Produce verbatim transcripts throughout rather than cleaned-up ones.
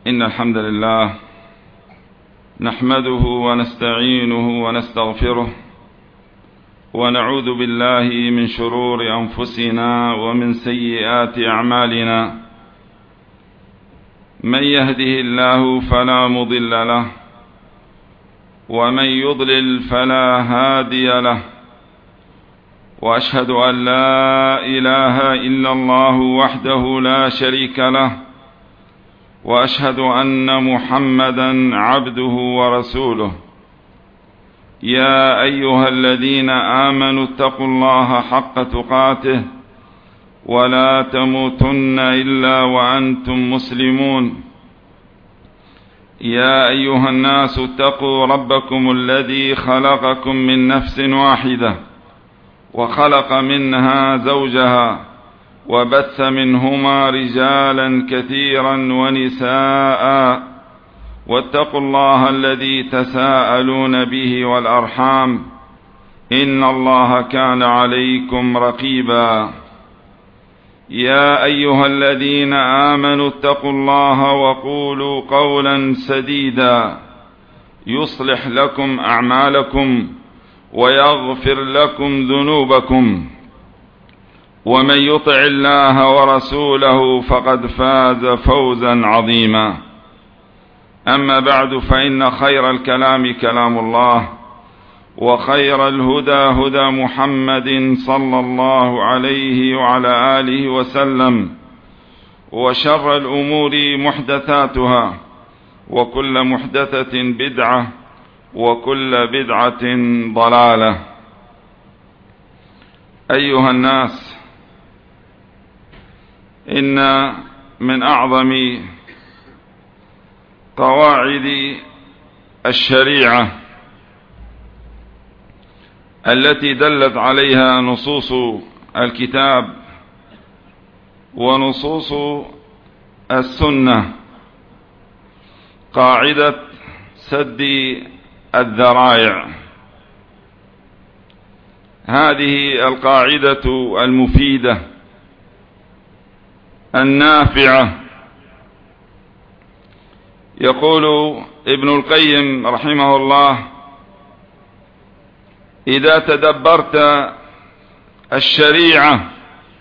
إن الحمد لله نحمده ونستعينه ونستغفره ونعوذ بالله من شرور أنفسنا ومن سيئات أعمالنا. من يهده الله فلا مضل له ومن يضلل فلا هادي له، وأشهد أن لا إله إلا الله وحده لا شريك له، وأشهد أن محمدا عبده ورسوله. يا أيها الذين آمنوا اتقوا الله حق تقاته ولا تموتن إلا وأنتم مسلمون. يا أيها الناس اتقوا ربكم الذي خلقكم من نفس واحدة وخلق منها زوجها وبث منهما رجالا كثيرا ونساء، واتقوا الله الذي تساءلون به والأرحام إن الله كان عليكم رقيبا. يا أيها الذين آمنوا اتقوا الله وقولوا قولا سديدا يصلح لكم أعمالكم ويغفر لكم ذنوبكم، ومن يطع الله ورسوله فقد فاز فوزا عظيما. أما بعد، فإن خير الكلام كلام الله، وخير الهدى هدى محمد صلى الله عليه وعلى آله وسلم، وشر الأمور محدثاتها، وكل محدثة بدعة، وكل بدعة ضلالة. أيها الناس، إن من أعظم قواعد الشريعة التي دلت عليها نصوص الكتاب ونصوص السنة قاعدة سد الذرائع. هذه القاعدة المفيدة النافعة، يقول ابن القيم رحمه الله: إذا تدبرت الشريعة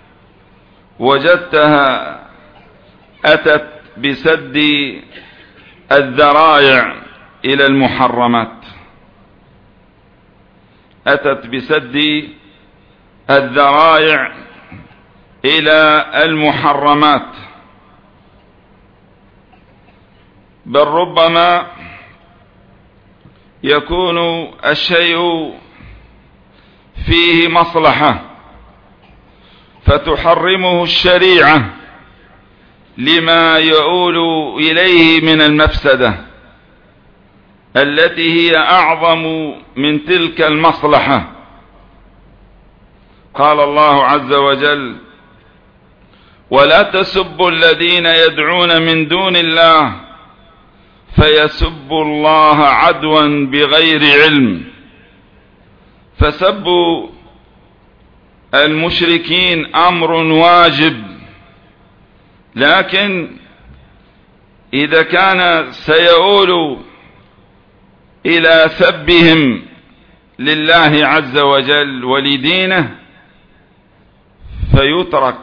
وجدتها أتت بسد الذرائع إلى المحرمات، أتت بسد الذرائع إلى المحرمات، بل ربما يكون الشيء فيه مصلحة فتحرمه الشريعة لما يؤول إليه من المفسدة التي هي أعظم من تلك المصلحة. قال الله عز وجل: ولا تسبوا الذين يدعون من دون الله فيسبوا الله عدوا بغير علم. فسب المشركين أمر واجب، لكن إذا كان سيؤول إلى سبهم لله عز وجل ولدينه فيترك.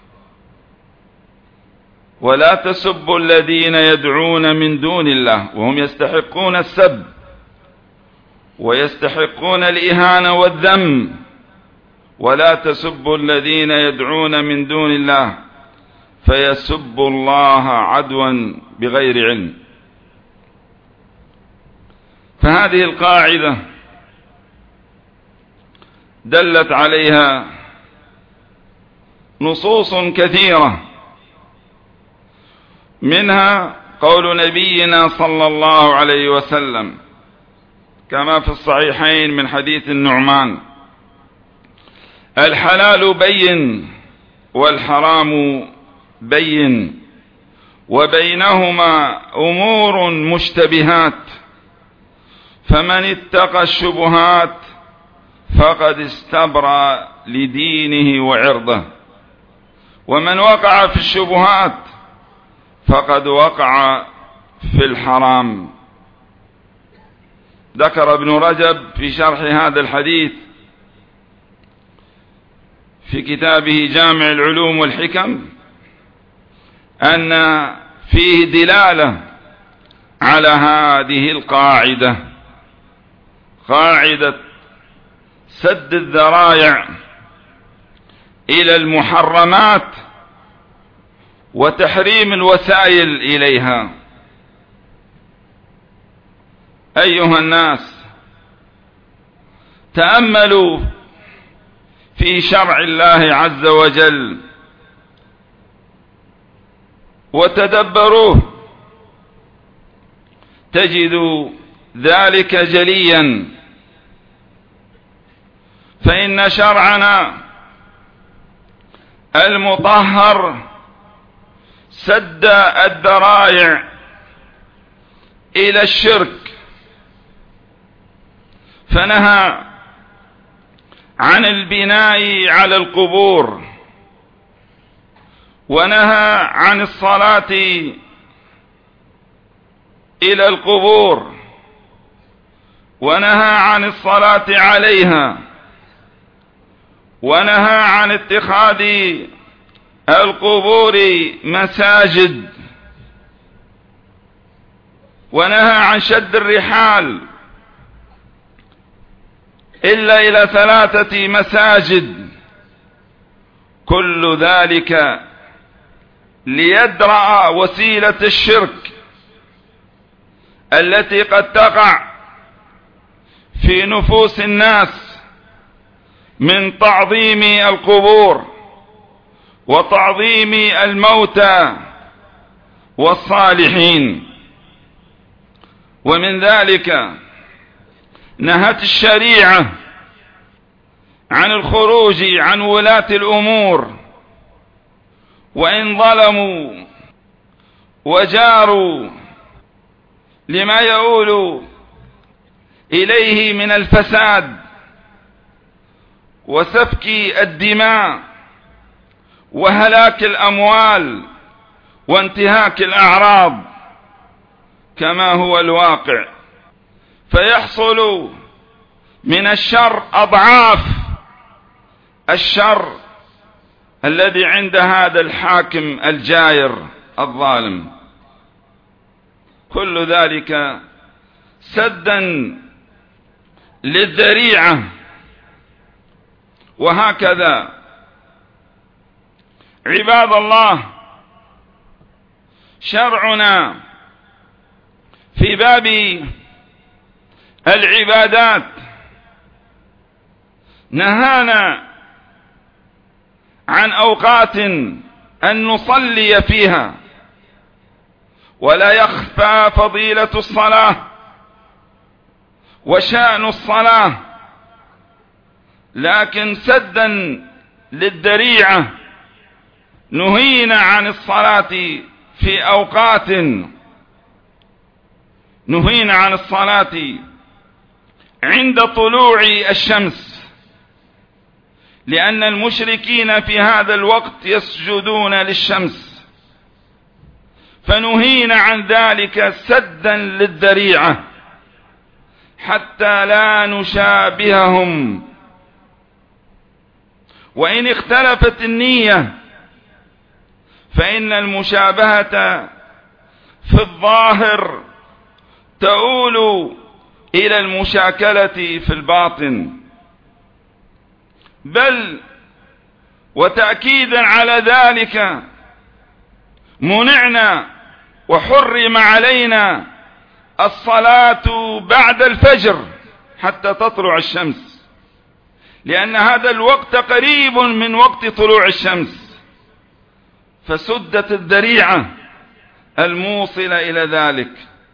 ولا تسبوا الذين يدعون من دون الله وهم يستحقون السب ويستحقون الإهانة والذم. ولا تسبوا الذين يدعون من دون الله فيسبوا الله عدوا بغير علم. فهذه القاعدة دلت عليها نصوص كثيرة، منها قول نبينا صلى الله عليه وسلم كما في الصحيحين من حديث النعمان: الحلال بين والحرام بين وبينهما أمور مشتبهات، فمن اتقى الشبهات فقد استبرأ لدينه وعرضه، ومن وقع في الشبهات فقد وقع في الحرام. ذكر ابن رجب في شرح هذا الحديث في كتابه جامع العلوم والحكم أن فيه دلالة على هذه القاعدة، قاعدة سد الذرائع إلى المحرمات وتحريم الوسائل إليها. أيها الناس، تأملوا في شرع الله عز وجل وتدبروه، تجدوا ذلك جليا. فإن شرعنا المطهر سد الذرائع إلى الشرك، فنهى عن البناء على القبور، ونهى عن الصلاة إلى القبور، ونهى عن الصلاة عليها، ونهى عن اتخاذ القبور مساجد، ونهى عن شد الرحال إلا إلى ثلاثة مساجد. كل ذلك ليدرأ وسيلة الشرك التي قد تقع في نفوس الناس من تعظيم القبور وتعظيم الموتى والصالحين. ومن ذلك نهت الشريعة عن الخروج عن ولاة الأمور وإن ظلموا وجاروا لما يؤول إليه من الفساد وسفك الدماء وهلاك الأموال وانتهاك الأعراض كما هو الواقع، فيحصل من الشر أضعاف الشر الذي عند هذا الحاكم الجائر الظالم. كل ذلك سدا للذريعة. وهكذا عباد الله، شرعنا في باب العبادات نهانا عن أوقات أن نصلي فيها، ولا يخفى فضيلة الصلاة وشأن الصلاة، لكن سدا للذريعة نهينا عن الصلاة في أوقات، نهينا عن الصلاة عند طلوع الشمس، لأن المشركين في هذا الوقت يسجدون للشمس، فنهينا عن ذلك سدا للذريعة حتى لا نشابههم. وإن اختلفت النية فإن المشابهة في الظاهر تؤول إلى المشاكلة في الباطن. بل وتأكيدا على ذلك منعنا وحرم علينا الصلاة بعد الفجر حتى تطلع الشمس، لأن هذا الوقت قريب من وقت طلوع الشمس، فسدت الذريعة الموصلة إلى ذلك.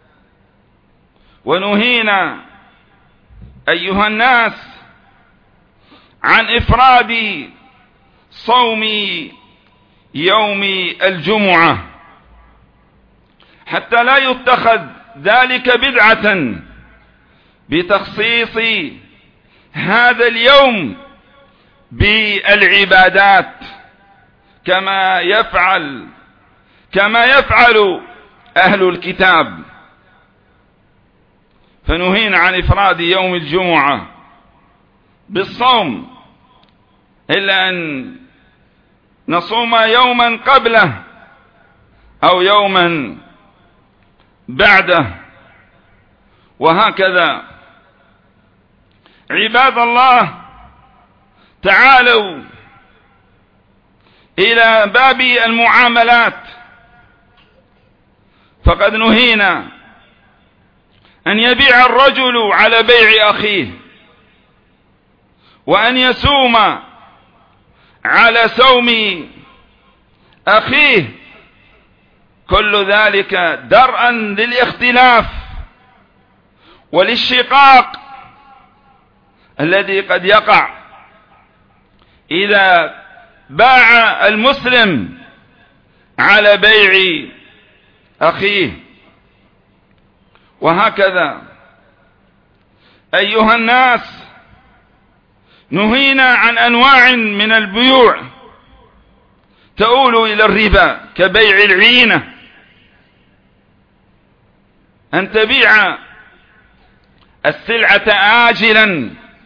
ونهينا أيها الناس عن إفراد صوم يوم الجمعة حتى لا يتخذ ذلك بدعة بتخصيص هذا اليوم بالعبادات كما يفعل كما يفعل أهل الكتاب، فنهينا عن إفراد يوم الجمعة بالصوم، إلا أن نصوم يوما قبله أو يوما بعده. وهكذا عباد الله، تعالوا إلى باب المعاملات، فقد نهينا أن يبيع الرجل على بيع أخيه، وأن يسوم على سوم أخيه، كل ذلك درءا للاختلاف وللشقاق الذي قد يقع إذا باع المسلم على بيع أخيه. وهكذا أيها الناس، نهينا عن أنواع من البيوع تؤول إلى الربا كبيع العينة، أن تبيع السلعة آجلا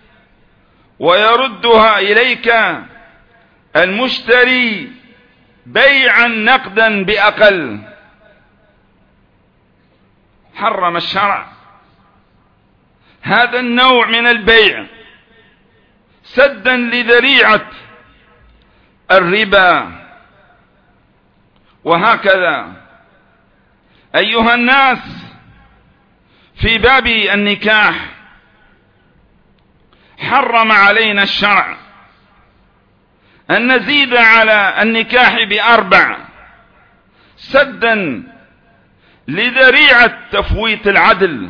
ويردها إليك المشتري بيعا نقدا بأقل. حرم الشرع هذا النوع من البيع سدا لذريعة الربا. وهكذا أيها الناس، في باب النكاح حرم علينا الشرع أن نزيد على النكاح بأربع سدا لذريعة تفويت العدل،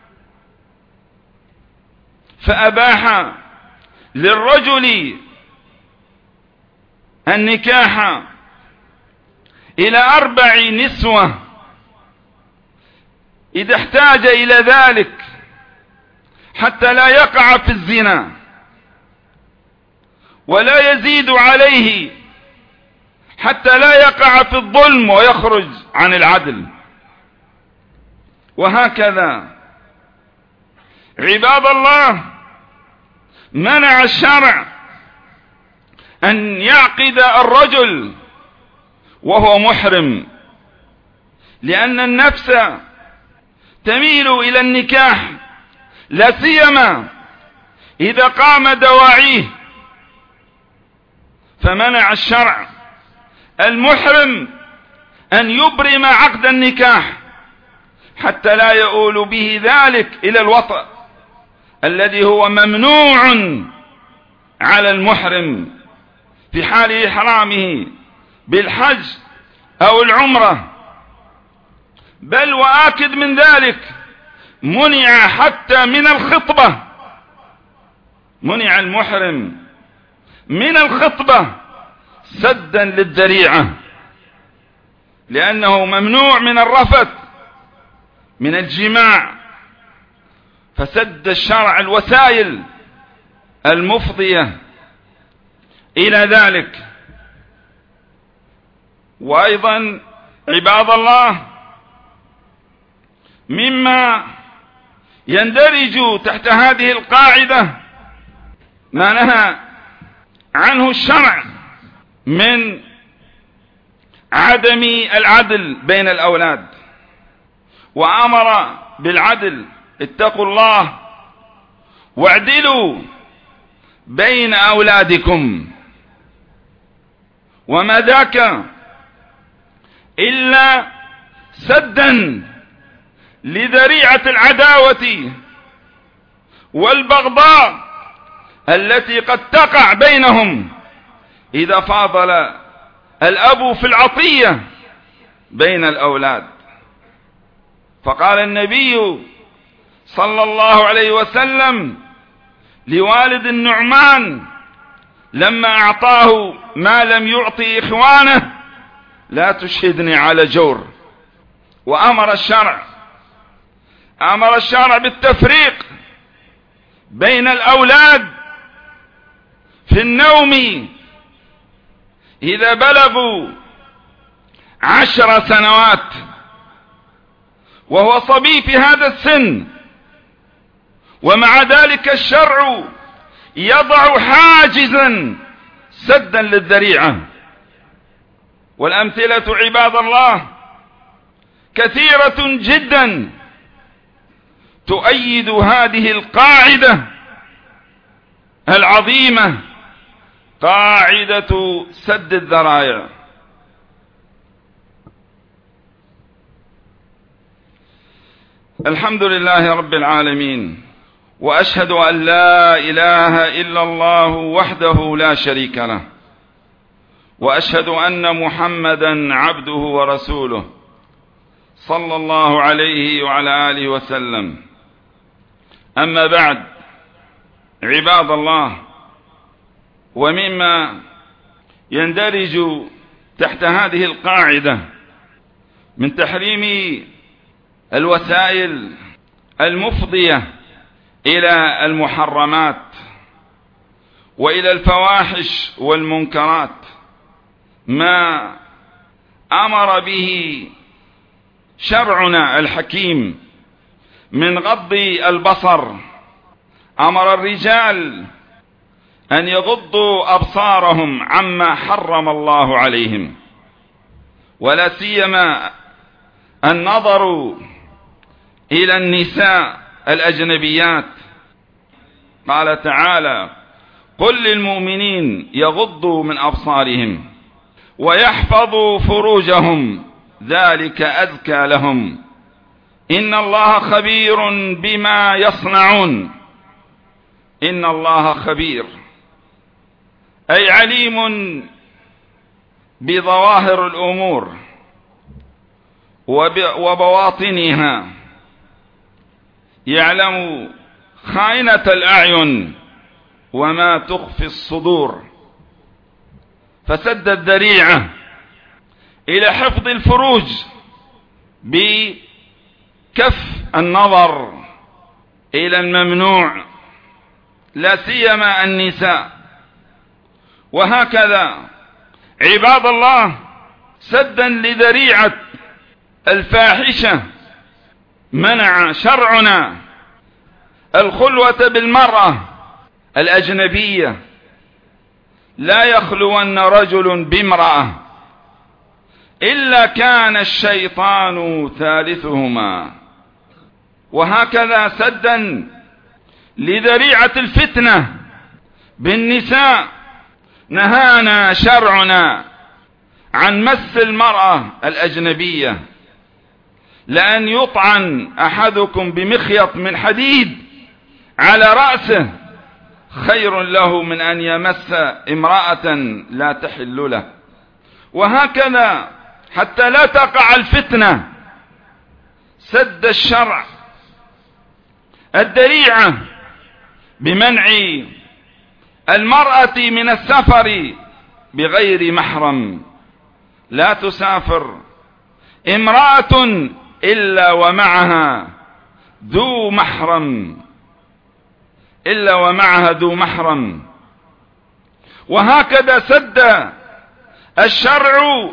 فأباح للرجل النكاح إلى أربع نسوة إذا احتاج إلى ذلك حتى لا يقع في الزنا، ولا يزيد عليه حتى لا يقع في الظلم ويخرج عن العدل. وهكذا عباد الله، منع الشرع أن يعقد الرجل وهو محرم، لأن النفس تميل إلى النكاح، لا سيما إذا قام دواعيه، فمنع الشرع المحرم أن يبرم عقد النكاح حتى لا يؤول به ذلك إلى الوطأ الذي هو ممنوع على المحرم في حال إحرامه بالحج أو العمرة. بل وآكد من ذلك، منع حتى من الخطبة، منع المحرم من الخطبة سدا للذريعة، لأنه ممنوع من الرفث من الجماع، فسد الشرع الوسائل المفضية إلى ذلك. وأيضا عباد الله، مما يندرج تحت هذه القاعدة ما نهى عنه الشرع من عدم العدل بين الأولاد، وأمر بالعدل، اتقوا الله واعدلوا بين أولادكم، وما ذاك إلا سدا لذريعة العداوة والبغضاء التي قد تقع بينهم إذا فاضل الأب في العطية بين الأولاد. فقال النبي صلى الله عليه وسلم لوالد النعمان لما أعطاه ما لم يعطي إخوانه: لا تشهدني على جور. وأمر الشرع أمر الشرع بالتفريق بين الأولاد في النوم إذا بلغوا عشر سنوات، وهو صبي في هذا السن، ومع ذلك الشرع يضع حاجزا سدا للذريعة. والأمثلة عباد الله كثيرة جدا تؤيد هذه القاعدة العظيمة، قاعدة سد الذرائع. الحمد لله رب العالمين، وأشهد أن لا إله إلا الله وحده لا شريك له، وأشهد أن محمدا عبده ورسوله صلى الله عليه وعلى آله وسلم. أما بعد، عباد الله، ومما يندرج تحت هذه القاعدة من تحريم الوسائل المفضية إلى المحرمات وإلى الفواحش والمنكرات ما أمر به شرعنا الحكيم من غض البصر. أمر الرجال أن يغضوا أبصارهم عما حرم الله عليهم، ولا سيما النظر إلى النساء الأجنبيات. قال تعالى: قل للمؤمنين يغضوا من أبصارهم ويحفظوا فروجهم ذلك أزكى لهم إن الله خبير بما يصنعون. إن الله خبير أي عليم بظواهر الأمور وبواطنها، يعلم خائنة الأعين وما تخفي الصدور، فسد الذريعة إلى حفظ الفروج بكف النظر إلى الممنوع، لا سيما النساء. وهكذا عباد الله، سدا لذريعة الفاحشة، منع شرعنا الخلوة بالمرأة الأجنبية. لا يخلون رجل بامرأة إلا كان الشيطان ثالثهما. وهكذا سدا لذريعة الفتنة بالنساء، نهانا شرعنا عن مس المرأة الأجنبية، لأن يطعن أحدكم بمخيط من حديد على رأسه خير له من أن يمس امرأة لا تحل له. وهكذا حتى لا تقع الفتنة، سد الشرع الذريعة بمنع المرأة من السفر بغير محرم. لا تسافر امرأة إلا ومعها ذو محرم إلا ومعها ذو محرم. وهكذا سد الشرع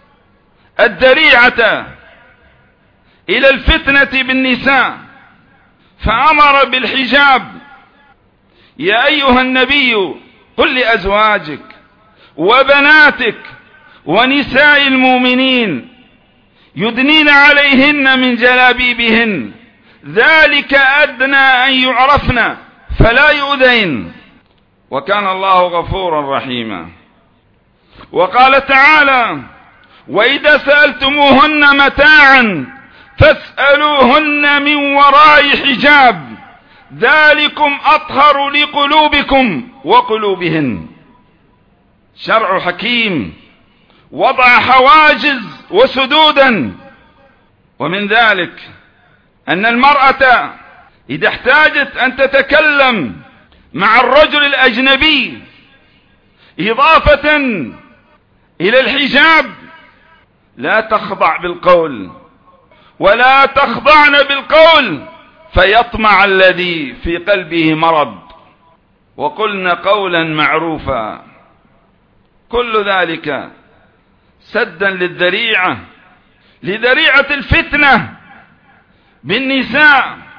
الذريعة إلى الفتنة بالنساء، فأمر بالحجاب. يا أيها النبي قل لأزواجك وبناتك ونساء المؤمنين يدنين عليهن من جلابيبهن ذلك أدنى أن يعرفن فلا يؤذين وكان الله غفورا رحيما. وقال تعالى: وإذا سألتموهن متاعا فاسألوهن من وراء حجاب ذلكم أطهر لقلوبكم وقلوبهن. شرع حكيم وضع حواجز وسدودا. ومن ذلك أن المرأة إذا احتاجت أن تتكلم مع الرجل الأجنبي إضافة إلى الحجاب لا تخضع بالقول، ولا تخضعن بالقول فيطمع الذي في قلبه مرض، وقلن قولا معروفا. كل ذلك سدا للذريعة، لذريعة الفتنة بالنساء.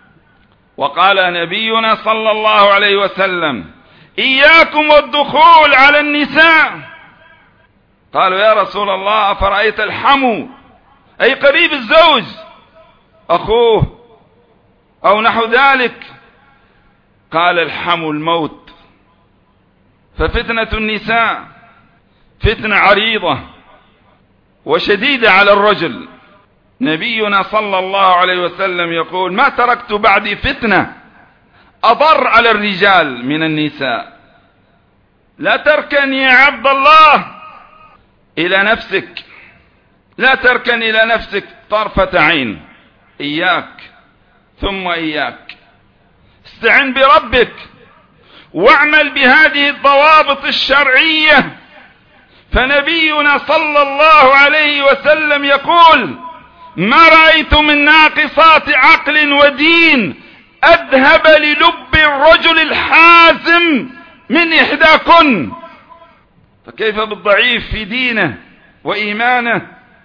وقال نبينا صلى الله عليه وسلم: إياكم والدخول على النساء. قالوا: يا رسول الله، أفرأيت الحمو، أي قريب الزوج، أخوه أو نحو ذلك؟ قال: الحمو الموت. ففتنة النساء فتنة عريضة وشديدة على الرجل. نبينا صلى الله عليه وسلم يقول: ما تركت بعدي فتنة أضر على الرجال من النساء. لا تركن يا عبد الله إلى نفسك، لا تركن إلى نفسك طرفة عين، إياك ثم إياك. استعن بربك واعمل بهذه الضوابط الشرعية. فنبينا صلى الله عليه وسلم يقول: ما رأيت من ناقصات عقل ودين أذهب للب الرجل الحازم من إحداكن. فكيف بالضعيف في دينه وإيمانه؟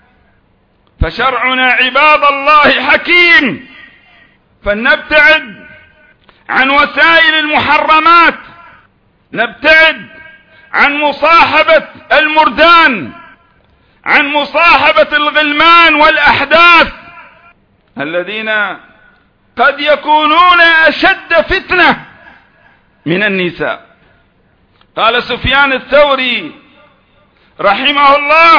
فشرعنا عباد الله حكيم، فلنبتعد عن وسائل المحرمات، نبتعد عن مصاحبة المردان، عن مصاحبة الغلمان والأحداث الذين قد يكونون أشد فتنة من النساء. قال سفيان الثوري رحمه الله: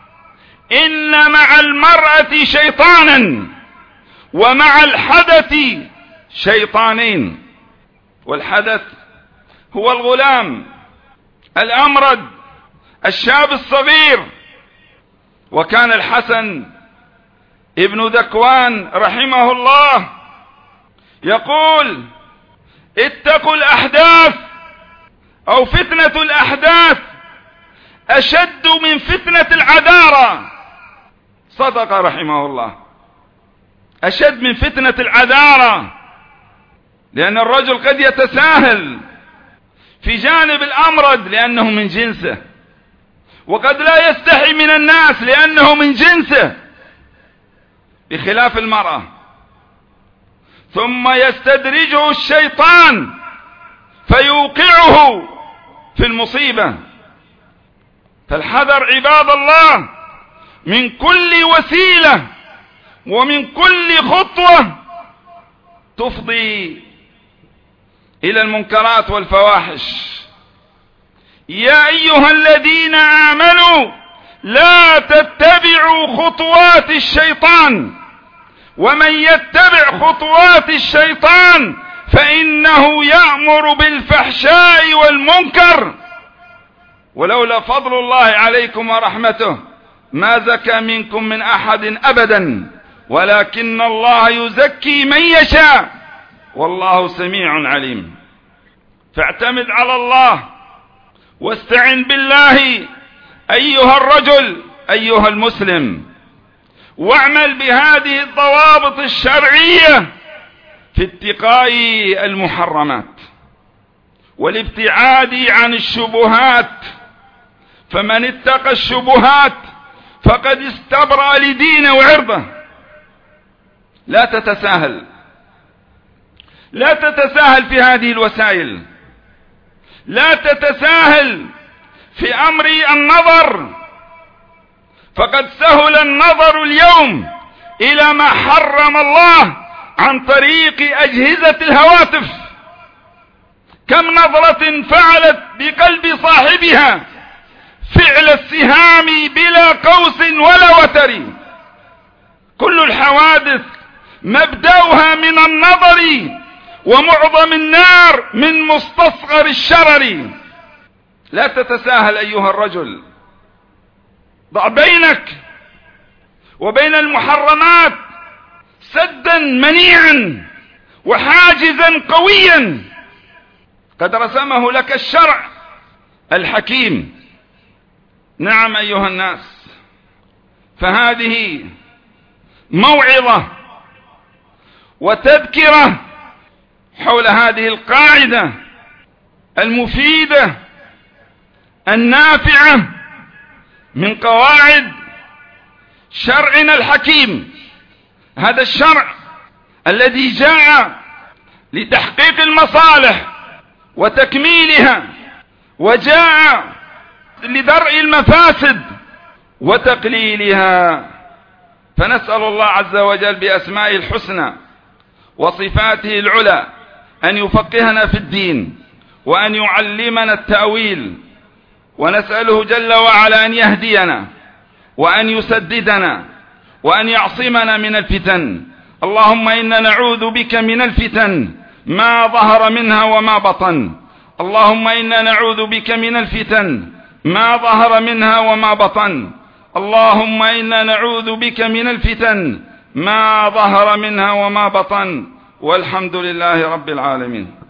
إن مع المرأة شيطانا ومع الحدث شيطانين. والحدث هو الغلام الأمرد الشاب الصغير. وكان الحسن ابن ذكوان رحمه الله يقول: اتقوا الأحداث أو فتنة الأحداث أشد من فتنة العذارى. صدق رحمه الله، أشد من فتنة العذارى، لأن الرجل قد يتساهل في جانب الأمرد لأنه من جنسه، وقد لا يستحي من الناس لأنه من جنسه، بخلاف المرأة. ثم يستدرجه الشيطان فيوقعه في المصيبة. فالحذر عباد الله من كل وسيلة ومن كل خطوة تفضي إلى المنكرات والفواحش. يا أيها الذين آمنوا لا تتبعوا خطوات الشيطان، ومن يتبع خطوات الشيطان فإنه يأمر بالفحشاء والمنكر. ولولا فضل الله عليكم ورحمته ما زكى منكم من أحد أبدا، ولكن الله يزكي من يشاء والله سميع عليم. فاعتمد على الله واستعن بالله أيها الرجل أيها المسلم، واعمل بهذه الضوابط الشرعية في اتقاء المحرمات والابتعاد عن الشبهات. فمن اتقى الشبهات فقد استبرأ لدينه وعرضه. لا تتساهل، لا تتساهل في هذه الوسائل، لا تتساهل في أمر النظر، فقد سهل النظر اليوم إلى ما حرم الله عن طريق أجهزة الهواتف. كم نظرة فعلت بقلب صاحبها فعل السهام بلا قوس ولا وتر. كل الحوادث مبدأها من النظر، ومعظم النار من مستصغر الشرر. لا تتساهل أيها الرجل، ضع بينك وبين المحرمات سدا منيعا وحاجزا قويا قد رسمه لك الشرع الحكيم. نعم أيها الناس، فهذه موعظة وتذكرة حول هذه القاعدة المفيدة النافعة من قواعد شرعنا الحكيم هذا الشرع الذي جاء لتحقيق المصالح وتكميلها، وجاء لدرء المفاسد وتقليلها. فنسأل الله عز وجل بأسمائه الحسنى وصفاته العلى أن يفقهنا في الدين وأن يعلمنا التأويل، ونسأله جل وعلا أن يهدينا وأن يسددنا وأن يعصمنا من الفتن. اللهم إنا نعوذ بك من الفتن ما ظهر منها وما بطن. اللهم إنا نعوذ بك من الفتن ما ظهر منها وما بطن. اللهم إنا نعوذ بك من الفتن ما ظهر منها وما بطن. والحمد لله رب العالمين.